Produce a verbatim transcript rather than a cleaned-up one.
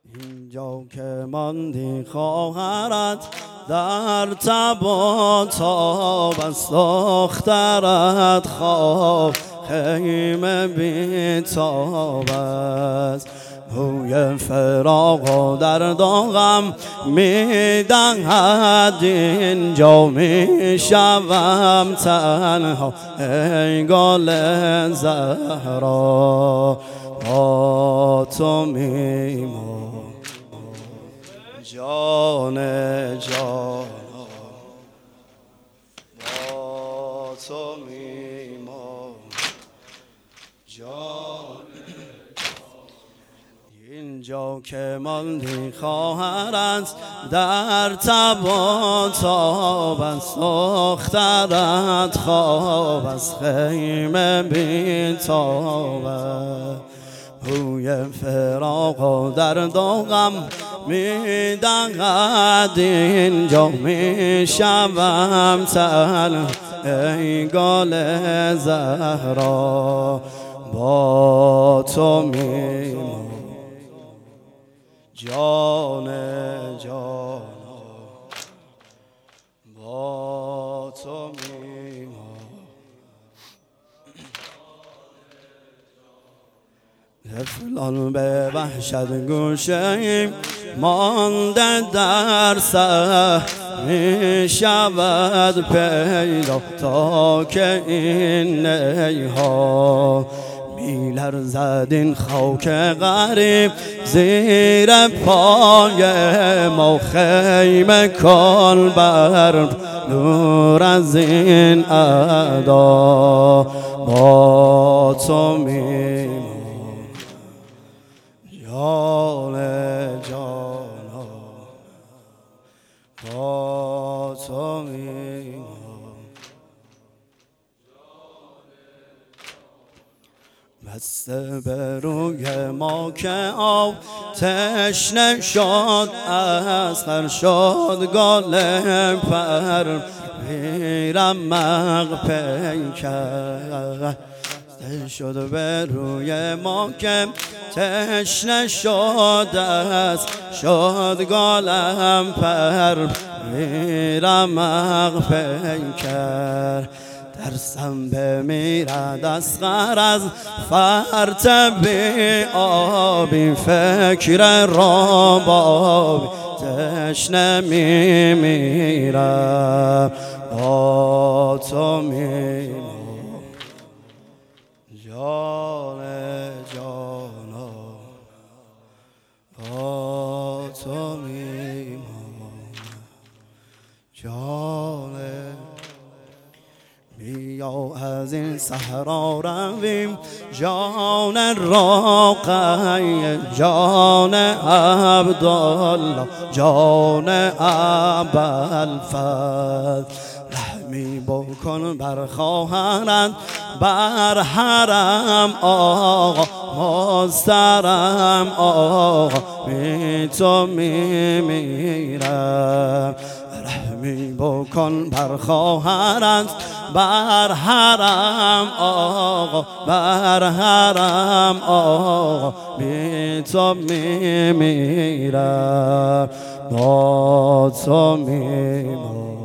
اینجا که ماندی خواهرت در تب و تاب است، دخترت خواب خیمه بی‌تاب است. بوی فراق و درد و غم می‌دهد، اینجا می‌شوم تنها ای گل زهرا، با تو می‌مانم جان جان، با تو می‌مانم جان. اینجا که ماندی خواهرت در تب و تاب است، دخترت خواب از خیمه بی‌تاب است. بوی فراق و درد و غم می‌دهد، اینجا می‌شوم تنها ای گل زهرا، با تو می‌مانم جان جان، با تو می‌مانم. طفلان به وحشت گوشه مانده در سر، می شود پیدا تا که این نیها می لرزد این خاک غریب زیر پای ما، خیمه کن بر نور از این ادا، با تو می‌مانم جان جان، با تو می‌مانم. بسته به روی ما که آب تشنه شد، اسخر شد گل پر پیرم مغ پیکر شد به روی ما که تشنه شد است، شد گلم پر میرم مغ پیکر. ترسم بمیرد اسخر از فرط بی آبی، فکر ربابی تشنه میمیرم، با تو میمیرم جان جان، با تو می‌مانم جان. بیا از این صحرا رویم جان راقی، جان عبدالله، جان ابوالفضل. رحمی بکن بر خواهرت بر حرم آقا، مسترم آقا بی تو میمیرم. رحمی بکن بر خواهرت بر حرم آقا، بر حرم آقا بی تو میمیرم، با تو میمیرم.